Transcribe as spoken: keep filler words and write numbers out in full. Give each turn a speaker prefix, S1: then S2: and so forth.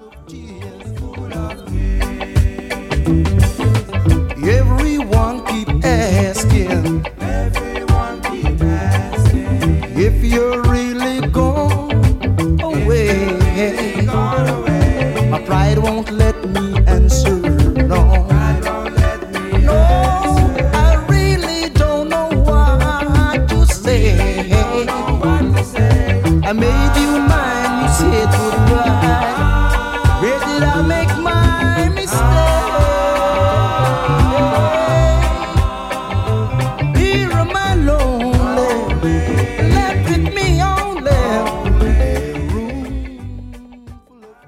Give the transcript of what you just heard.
S1: Everyone keep asking, everyone keep asking if you're really gone away. Really gone away. My pride won't let me